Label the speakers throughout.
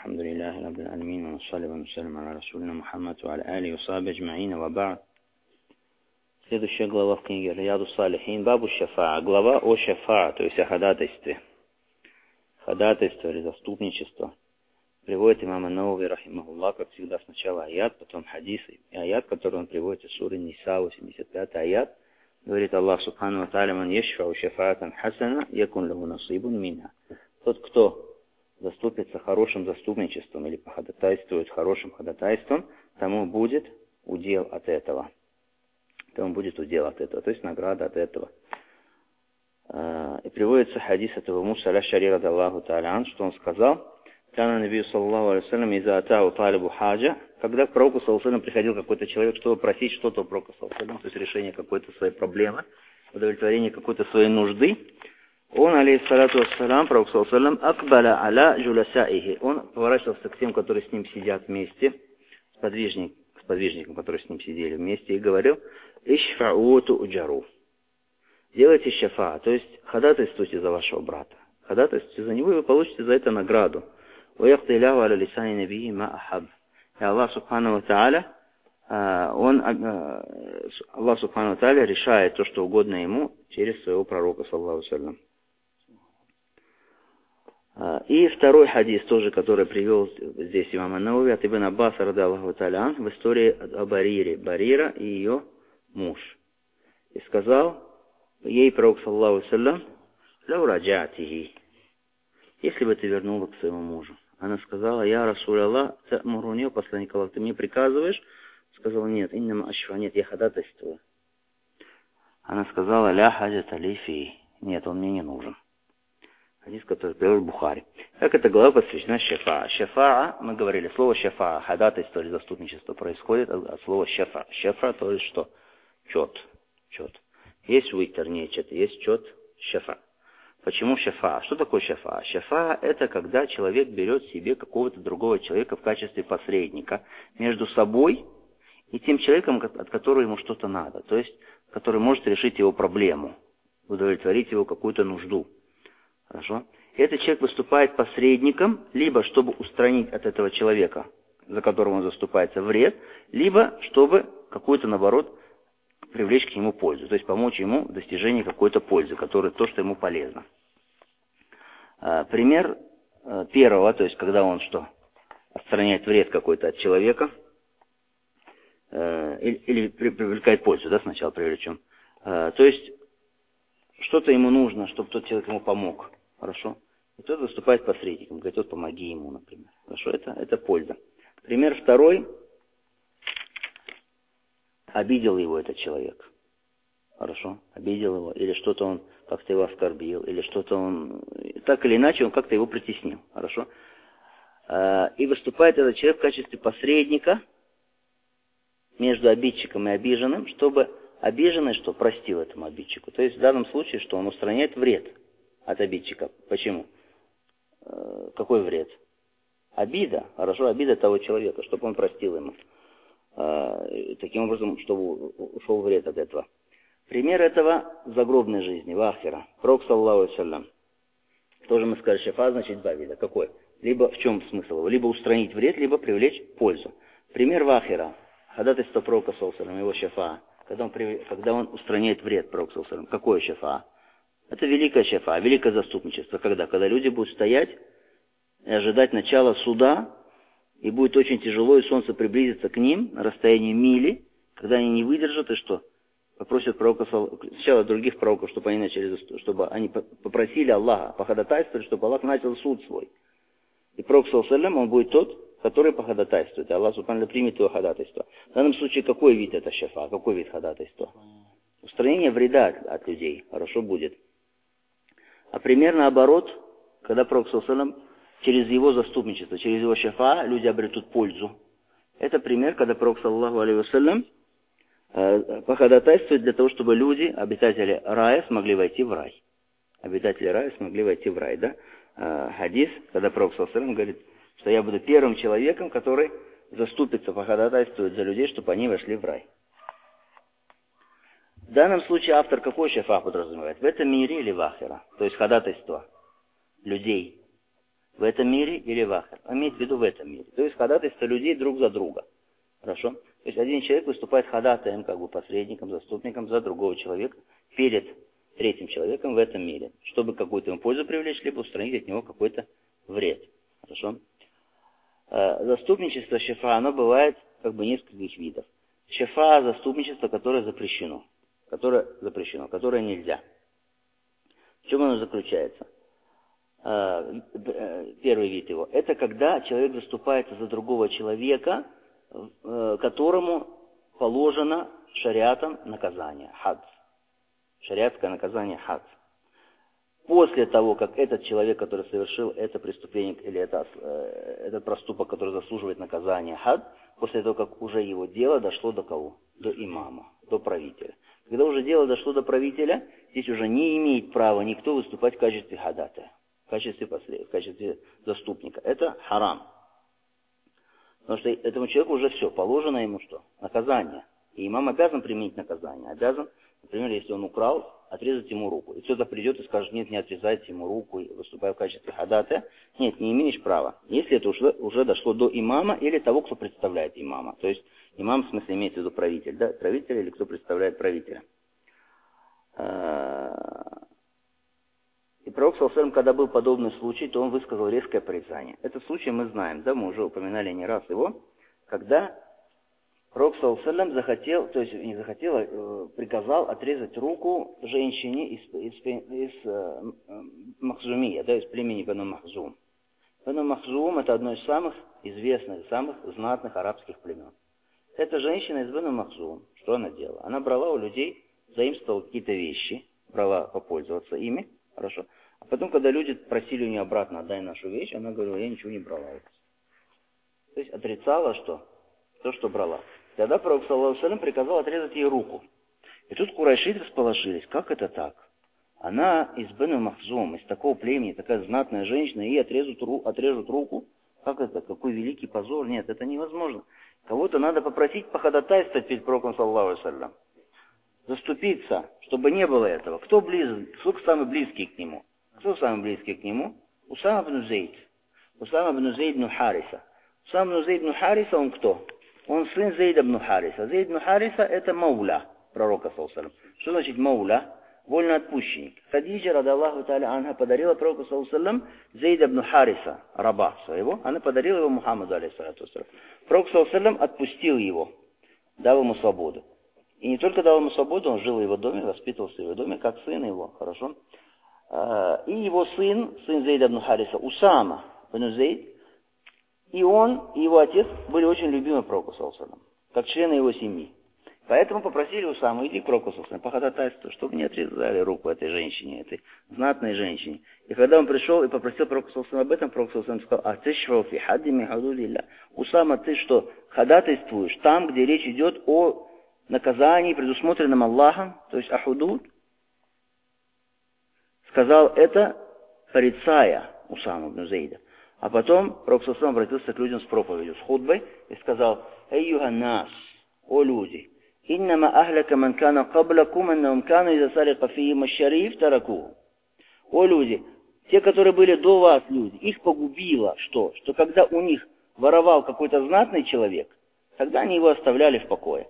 Speaker 1: Алхамдулиллахи Раббил Аламин, ва нассали ва нассалим аля Расулина Мухаммад, ва аля алихи ва сахбихи аджмаин, ва ба'д. Следующая глава в книге Рияду Салихин, бабу шафаа, глава о шафаа, то есть о ходатайстве. Ходатайство или заступничество. Приводит имам ан-Навави, рахимахуллах, как всегда, сначала аят, потом хадис. И аят, который он приводит из суры Ниса, 85 аят, говорит Аллах субхану ва тааля: «Ман яшфау шафаатан хасана, якун лаху насибун минха». Тот, кто заступится хорошим заступничеством или походатайствует хорошим ходатайством, тому будет удел от этого. Тому будет удел от этого, то есть награда от этого. И приводится хадис этого Муса аль-Аш'ари радаллаху та'аля, что он сказал: «Кана набию саллаллаху алейхи вассалям иза атау талибу хаджа», когда к пророку саллаллаху алейхи вассалям приходил какой-то человек, чтобы просить что-то у пророка саллаллаху алейхи вассалям, то есть решение какой-то своей проблемы, удовлетворение какой-то своей нужды, он, алейхиссалату вассалям, пророк саллаллаху алейхи вассалям, акбаля аля джулясаихи, он поворачивался к тем, которые с ним сидят вместе, с подвижником, которые с ним сидели вместе, и говорил: «Ишфауту уджару». Делайте шафа, то есть ходатайствуйте за вашего брата. Ходатайствуйте за него, и вы получите за это награду. И Аллах субхану ва тааля, Аллах субхану ва тааля решает то, что угодно ему через своего пророка, саллаллаху алейхи ва саллям. И второй хадис тоже, который привел здесь имам ан-Навави от Ибн Аббаса радаллаху тааля в истории о Барире, Барира и ее муж. И сказал ей пророк, саллаллаху алейхи ва саллям: «Ляу раджатихи», если бы ты вернула к своему мужу. Она сказала: «Я Расуль Аллах, та'муруни, посланник Аллаха, ты мне приказываешь?» Сказал: «Нет, иннама ашфа, нет, я ходатайствую». Она сказала: «Ля хаджата ли фи», нет, он мне не нужен. Хадис, который привел Бухари. Как эта глава посвящена шафаа. Шафаа, мы говорили, слово шафаа, ходатайство или заступничество, происходит от слова шафа. Шафа, то есть что? Чет. Есть витр, нечет, есть чет, шафа. Почему шафа? Что такое шафа? Шафа – это когда человек берет себе какого-то другого человека в качестве посредника между собой и тем человеком, от которого ему что-то надо. То есть, который может решить его проблему, удовлетворить его какую-то нужду. Хорошо? И этот человек выступает посредником, либо чтобы устранить от этого человека, за которого он заступается, вред, либо чтобы какую-то, наоборот, привлечь к нему пользу. То есть помочь ему в достижении какой-то пользы, то, что ему полезно. Пример первого, то есть когда он что? Отстраняет вред какой-то от человека, или привлекает пользу, да, сначала привлечем. То есть что-то ему нужно, чтобы тот человек ему помог. Хорошо? И тот выступает посредником, говорит: вот помоги ему, например. Хорошо? Это польза. Пример второй. Обидел его этот человек. Хорошо? Обидел его. Или что-то он как-то его оскорбил. Или что-то он... Так или иначе, он как-то его притеснил. Хорошо? И выступает этот человек в качестве посредника между обидчиком и обиженным, чтобы обиженный что? Простил этому обидчику. То есть в данном случае, что он устраняет вред от обидчика. Почему? Какой вред? Обида. Хорошо? Обида того человека, чтобы он простил ему. Таким образом, чтобы ушел вред от этого. Пример этого в загробной жизни, в ахира. Пророк, саллаллаху алейхи ва саллям. Тоже мы сказали, шафа значит два вида. Какой? Либо в чем смысл его? Либо устранить вред, либо привлечь пользу. Пример в ахира. Ходатайство пророка, саллаллаху алейхи ва саллям, его шафа. Когда он устраняет вред, пророк, саллаллаху алейхи ва саллям. Какое шафа? Это великое шафа, великое заступничество. Когда? Когда люди будут стоять и ожидать начала суда, и будет очень тяжело, и солнце приблизится к ним на расстоянии мили, когда они не выдержат, и что? Попросят пророка, сначала других пророков, чтобы они попросили Аллаха, походатайствовали, чтобы Аллах начал суд свой. И пророк, саллаллаху алейхи ва саллям, он будет тот, который походатайствует, и Аллах субхану примет его ходатайство. В данном случае, какой вид это шафа, какой вид ходатайства? Устранение вреда от людей, хорошо будет. А пример наоборот, когда пророк, саллаллаху алейхи ва саллям, через его заступничество, через его шафа люди обретут пользу. Это пример, когда пророк, саллаллаху алейхи ва саллям, походатайствует для того, чтобы люди, обитатели рая, смогли войти в рай. Обитатели рая смогли войти в рай, да? Хадис, когда пророк, саллаллаху алейхи ва саллям, говорит, что я буду первым человеком, который заступится, походатайствует за людей, чтобы они вошли в рай. В данном случае автор какой шафа подразумевает? В этом мире или в ахира? То есть ходатайство людей. в этом мире или в ахир. Он имеет в виду в этом мире. То есть ходатайство людей друг за друга. Хорошо? То есть один человек выступает ходатаем, как бы посредником, заступником за другого человека перед третьим человеком в этом мире, чтобы какую-то ему пользу привлечь, либо устранить от него какой-то вред. Хорошо? Заступничество шефа, оно бывает как бы нескольких видов. Шефа — заступничество, которое запрещено, которое нельзя. В чем оно заключается? Первый вид его. Это когда человек заступается за другого человека, которому положено шариатом наказание, хадд. Шариатское наказание хадд. После того, как этот человек, который совершил это преступление или этот проступок, который заслуживает наказания хадд, после того, как уже его дело дошло до кого? До имама, до правителя. Когда уже дело дошло до правителя, здесь уже не имеет права никто выступать в качестве ходатая, в качестве заступника. Это харам. Потому что этому человеку уже все, положено ему что? Наказание. И имам обязан применить наказание. Обязан, например, если он украл, отрезать ему руку. И кто-то придет и скажет: нет, не отрезайте ему руку, выступая в качестве ходатая. Нет, не имеешь права. Если это уже дошло до имама или того, кто представляет имама. То есть имам, в смысле, имеется в виду правитель, да? Правитель или кто представляет правителя. И пророк, саллаллаху алейхи ва саллям, когда был подобный случай, то он высказал резкое порицание. Этот случай мы знаем, да, мы уже упоминали не раз его, когда пророк, саллаллаху алейхи ва саллям, приказал отрезать руку женщине из Махзумия, да, из племени Бану Махзум. Бану Махзум — это одно из самых известных, самых знатных арабских племен. Эта женщина из Бану Махзум, что она делала? Она брала у людей, заимствовала какие-то вещи, брала попользоваться ими, хорошо. А потом, когда люди просили у нее обратно: отдай нашу вещь, она говорила: я ничего не брала. То есть отрицала что? То, что брала. Тогда пророк, саллаллаху алейхи ва саллям, приказал отрезать ей руку. И тут курайшиты расположились. Как это так? Она из Бану Махзум, из такого племени, такая знатная женщина, и отрежут руку. Как это? Какой великий позор. Нет, это невозможно. Кого-то надо попросить походатайствовать перед пророком, саллаллаху алейхи ва саллям. Заступиться, чтобы не было этого. Кто самый близкий к нему? Кто самый близкий к нему? Усама ибн Зейд. Усама ибн Зейд ибн Хариса. Усама ибн Зейд ибн Хариса, он кто? Он сын Зейда ибн Хариса. Зейд ибн Хариса — это мауля пророка, саллаллаху алейхи ва саллям. Что значит мауля? Вольноотпущенник. Хадиджа, ради Аллаху та'аля анха, подарила пророку, саллаллаху алейхи ва саллям, Зейда ибн Хариса, раба своего. Она подарила его Мухаммаду, алейхиссалату вассалям. Пророк, саллаллаху алейхи ва саллям, отпустил его, дал ему свободу. И не только дал ему свободу, он жил в его доме, воспитывался в его доме, как сын его, хорошо. И его сын Зейда ибн Хариса, Усама ибн Зейд, и он, и его отец были очень любимы пророку, саллаллаху алейхи ва саллям, как члены его семьи. Поэтому попросили Усаму: иди к пророку, саллаллаху алейхи ва саллям, по ходатайству, чтобы не отрезали руку этой женщине, этой знатной женщине. И когда он пришел и попросил пророка, саллаллаху алейхи ва саллям, об этом, пророк, саллаллаху алейхи ва саллям, сказал: атишфау фи хадди мин худудилля. Усама, ты что, ходатайствуешь там, где речь идет о наказании, предусмотренном Аллахом, то есть ахудуд? Сказал это, порицая Усаму ибн Зейда. А потом пророк, саллаллаху алейхи ва саллям, обратился к людям с проповедью, с худбой, и сказал: «Эйюхан нас, о люди, иннама ахляка ман кана каблакум, аннахум кану иза салика фихим аш-шариф таракуху». О люди, те, которые были до вас, люди, их погубило что? Что когда у них воровал какой-то знатный человек, тогда они его оставляли в покое.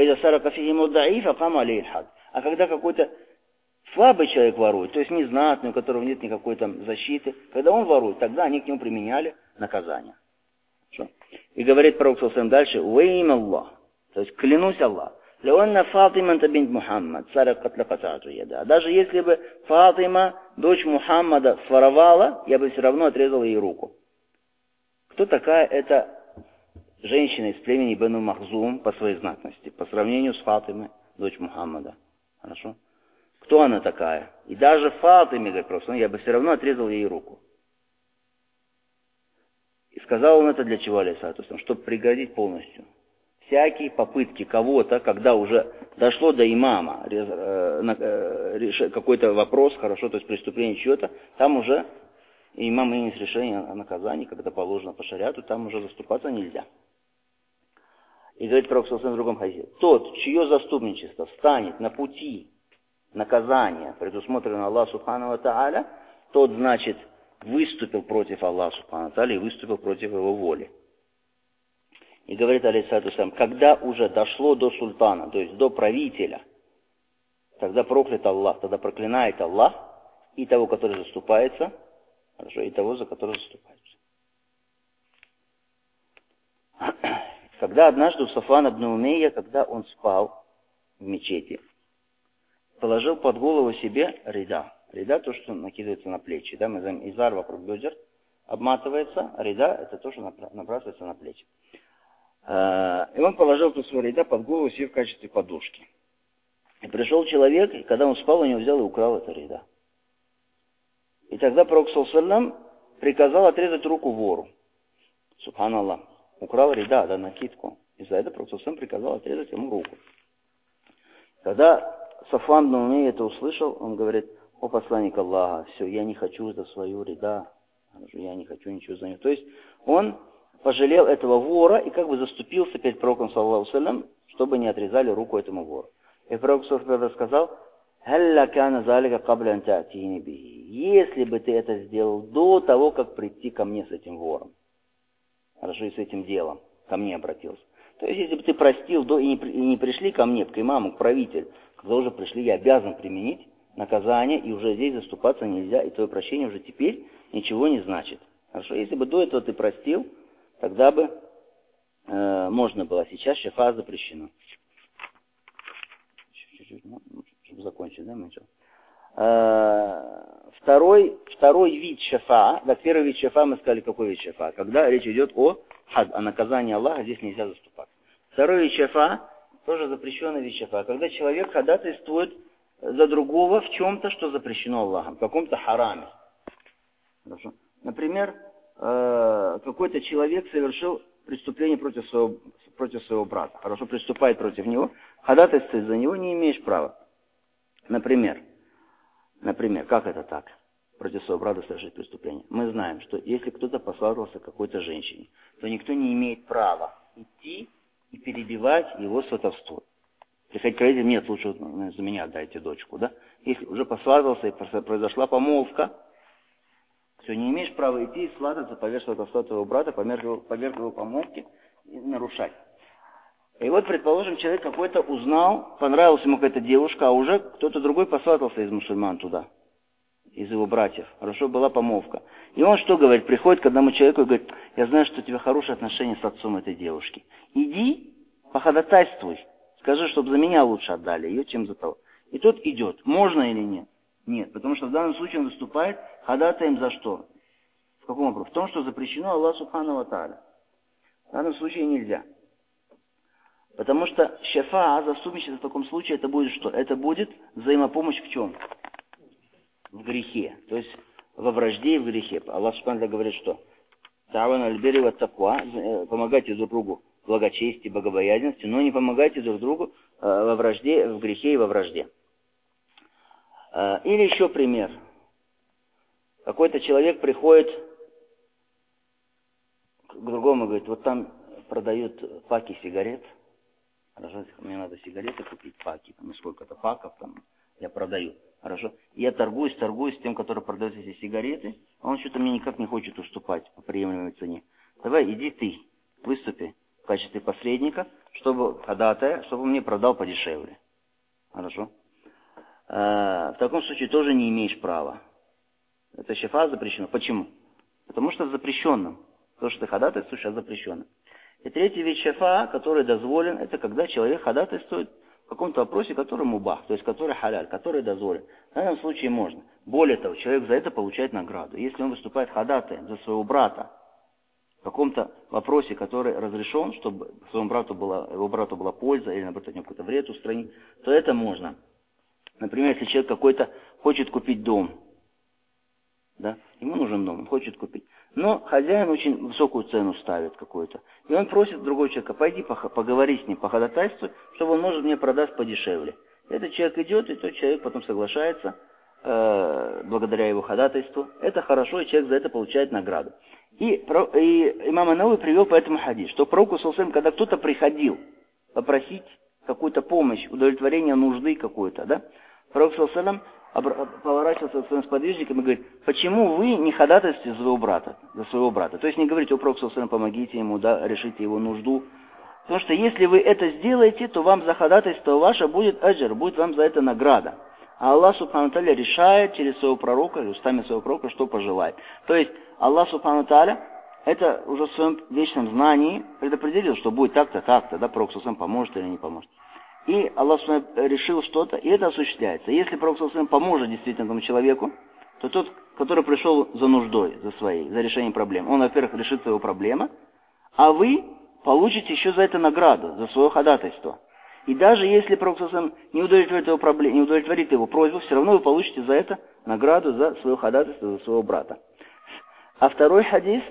Speaker 1: А когда какой-то слабый человек ворует, то есть незнатный, у которого нет никакой там защиты, когда он ворует, тогда они к нему применяли наказание. Что? И говорит пророк, саллаллаху алейхи ва саллям, дальше: «Уэйм Аллах», то есть клянусь Аллах, «Леонна Фатима бинт Мухаммад, саракат лакатату яда». Даже если бы Фатима, дочь Мухаммада, своровала, я бы все равно отрезал ей руку. Кто такая эта женщина из племени Бану Махзум по своей знатности, по сравнению с Фатимой, дочь Мухаммада? Хорошо? Кто она такая? И даже Фатиме, говорит пророк, я бы все равно отрезал ей руку. И сказал он это для чего, алейхиссалату вассалям? Чтобы преградить полностью всякие попытки кого-то, когда уже дошло до имама, какой-то вопрос, хорошо, то есть преступление чье-то, там уже имам имеет решение о наказании, когда положено по шариату, там уже заступаться нельзя. И говорит пророк, саллаллаху алейхи ва саллям, в другом хадисе: тот, чье заступничество встанет на пути наказания, предусмотренного Аллаху субхану ва тааля, тот, значит, выступил против Аллаха Субхану ва Тааля и выступил против его воли. И говорит алейхиссалату вассалям, когда уже дошло до султана, то есть до правителя, тогда проклят Аллах, тогда проклинает Аллах и того, который заступается, хорошо, и того, за который заступается. Когда однажды у Сафвана ибн Умейя, когда он спал в мечети, положил под голову себе рида. Рида — то, что накидывается на плечи. Да? Мы знаем, изар вокруг бедер обматывается, а рида — это то, что набрасывается на плечи. И он положил эту свою рида под голову себе в качестве подушки. И пришел человек, и когда он спал, у него взял и украл это рида. И тогда пророк ﷺ приказал отрезать руку вору. Субханаллах. Украл рида, да, накидку. И за это пророк ﷺ приказал отрезать ему руку. Когда Сафван ибн Умейя это услышал, он говорит: о посланник Аллаха, все, я не хочу за свою рида, я не хочу ничего за него. То есть он пожалел этого вора и как бы заступился перед пророком, саллаллаху салям, чтобы не отрезали руку этому вору. И пророк сказал: если бы ты это сделал до того, как прийти ко мне с этим вором, хорошо, и с этим делом, ко мне обратился. То есть, если бы ты простил и не пришли ко мне, к имаму, к правителю, когда уже пришли, я обязан применить наказание, и уже здесь заступаться нельзя, и твое прощение уже теперь ничего не значит. Хорошо, если бы до этого ты простил, тогда бы можно было. Сейчас шафа запрещено. Чуть-чуть, чтобы закончить, да, мы Второй вид шафа, да, первый вид шафа мы сказали, какой вид шафа, когда речь идет о наказании Аллаха, здесь нельзя заступаться. Второй вид шафа, тоже запрещенный вид шафа, когда человек ходатайствует за другого в чем-то, что запрещено Аллахом, в каком-то хараме. Хорошо. Например, какой-то человек совершил преступление против своего брата. Хорошо, приступает против него, ходатайствует за него, не имеешь права. Например, как это так? Против своего брата совершить преступление. Мы знаем, что если кто-то посватался к какой-то женщине, то никто не имеет права идти и перебивать его сватовство. Приходить к родителям: нет, лучше за меня отдайте дочку, да? Если уже посватался и произошла помолвка, все, не имеешь права идти и свататься поверх сватовства твоего брата, поверх его помолвки и нарушать. И вот, предположим, человек какой-то узнал, понравилась ему какая-то девушка, а уже кто-то другой посватался из мусульман туда, из его братьев. Хорошо, была помолвка. И он что говорит? Приходит к одному человеку и говорит: я знаю, что у тебя хорошие отношения с отцом этой девушки. Иди, походатайствуй, скажи, чтобы за меня лучше отдали ее, чем за того. И тот идет. Можно или нет? Нет, потому что в данном случае он выступает ходатаем за что? В каком вопросе? В том, что запрещено Аллаху Субхану ва Тааля. В данном случае нельзя. Потому что шафа, заступничество в таком случае, это будет что? Это будет взаимопомощь в чем? В грехе. То есть во вражде и в грехе. Аллах Субхану ва Тааля говорит, что «Та'аван аль-бирри ва таква», помогайте друг другу в благочестии, богобоязненности, но не помогайте друг другу во вражде, в грехе и во вражде. Или еще пример. Какой-то человек приходит к другому и говорит: вот там продают паки сигарет. Хорошо, мне надо сигареты купить, паки, там сколько-то паков там я продаю. Хорошо. И я торгуюсь с тем, который продает эти сигареты, а он что-то мне никак не хочет уступать по приемлемой цене. Давай, иди ты, выступи в качестве посредника, чтобы он мне продал подешевле. Хорошо. В таком случае тоже не имеешь права. Это шафа запрещено. Почему? Потому что в запрещенном. То, что ты ходатайствуешь, о запрещенном. И третий вид шафа, который дозволен, это когда человек ходатайствует в каком-то вопросе, который мубах, то есть который халяль, который дозволен. В данном случае можно. Более того, человек за это получает награду. Если он выступает ходатаем за своего брата в каком-то вопросе, который разрешен, чтобы его брату была польза, или, наоборот, от него какой-то вред устранить, то это можно. Например, если человек какой-то хочет купить дом, да, ему нужен дом, он хочет купить. Но хозяин очень высокую цену ставит какую-то. И он просит другого человека: пойди поговори с ним, походатайствуй, чтобы он, может, мне продаст подешевле. Этот человек идет, и тот человек потом соглашается, благодаря его ходатайству. Это хорошо, и человек за это получает награду. И имам ан-Навави привел по этому хадис, что пророку ﷺ, когда кто-то приходил попросить какую-то помощь, удовлетворение нужды какой-то, да, Пророк ﷺ поворачивался к своим сподвижникам и говорит: почему вы не ходатайствуете за своего брата? То есть не говорите: о, Пророк ﷺ, помогите ему, да, решите его нужду. Потому что если вы это сделаете, то вам за ходатайство ваше будет аджр, будет вам за это награда. А Аллах Субхану Тааля решает через своего пророка, или устами своего пророка, что пожелает. То есть Аллах Субхану Тааля это уже в своем вечном знании предопределил, что будет так-то, так-то, да, Пророк ﷺ поможет или не поможет. И Аллах решил что-то, и это осуществляется. Если Пророк ﷺ поможет действительно этому человеку, то тот, который пришел за нуждой, за решением проблем, он, во-первых, решит свою проблему, а вы получите еще за это награду, за свое ходатайство. И даже если Пророк ﷺ не удовлетворит его просьбу, все равно вы получите за это награду, за свое ходатайство, за своего брата. А второй хадис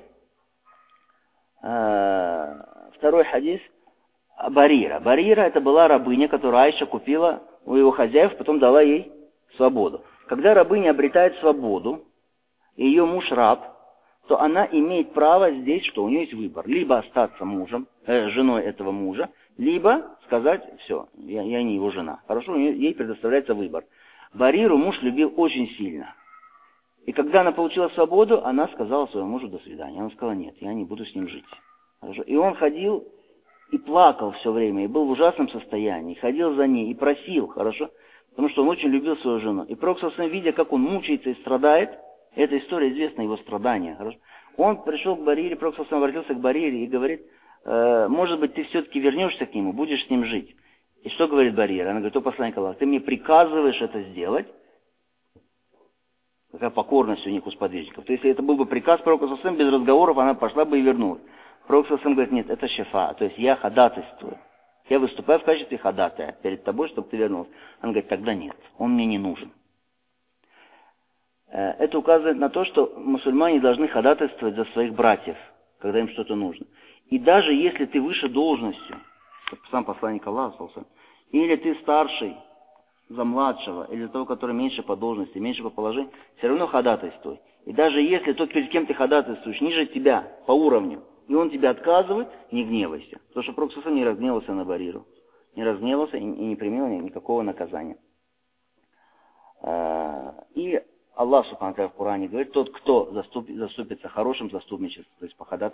Speaker 1: Барира. Барира это была рабыня, которую Айша купила у его хозяев, потом дала ей свободу. Когда рабыня обретает свободу, и ее муж раб, то она имеет право здесь, что у нее есть выбор. Либо остаться женой этого мужа, либо сказать: все, я не его жена. Хорошо, ей предоставляется выбор. Бариру муж любил очень сильно. И когда она получила свободу, она сказала своему мужу: до свидания. Он сказал: нет, я не буду с ним жить. Хорошо? И он ходил и плакал все время, и был в ужасном состоянии, и ходил за ней, и просил, хорошо? Потому что он очень любил свою жену. И Пророк ﷺ, видя, как он мучается и страдает, эта история известна, его страдания, хорошо? Он пришел к Барире, Пророк ﷺ обратился к Барире и говорит: может быть, ты все-таки вернешься к нему, будешь с ним жить. И что говорит Барира? Она говорит: о посланник Аллаха, ты мне приказываешь это сделать? Какая покорность у них, у сподвижников. То есть, если это был бы приказ Пророка ﷺ, без разговоров она пошла бы и вернулась. Пророк ﷺ говорит: нет, это шифа, то есть я ходатайствую. Я выступаю в качестве ходатая перед тобой, чтобы ты вернулся. Он говорит: тогда нет, он мне не нужен. Это указывает на то, что мусульмане должны ходатайствовать за своих братьев, когда им что-то нужно. И даже если ты выше должностью, как сам посланник Аллаха, или ты старший за младшего, или за того, который меньше по должности, меньше по положению, все равно ходатайствуй. И даже если тот, перед кем ты ходатайствуешь, ниже тебя по уровню, и он тебе отказывает, не гневайся. Потому что Пророк ﷺ не разгневался на Бариру. Не разгневался и не применил никакого наказания. И Аллах Субхану ва Тааля в Коране говорит: тот, кто заступится хорошим заступничеством, то есть по ходатайству,